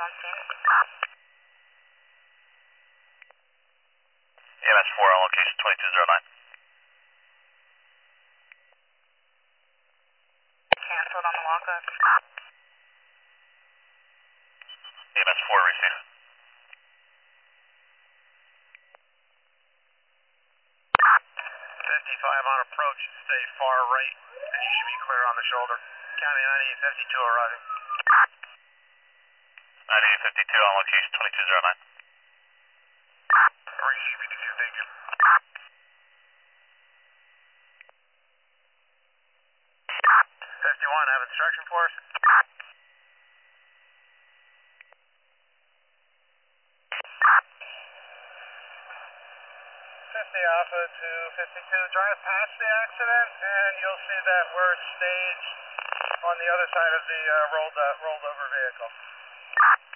on scene. EMS 4 on location 2209. Canceled on the walk-up. EMS 4 receive. 55 on approach, stay far right, and you should be clear on the shoulder. County 9852 arriving. 9852 on location 2209. Receive BD2, thank you. 51, have instruction for us? 50 Alpha to 52, drive past the accident and you'll see that we're staged on the other side of the rolled over vehicle.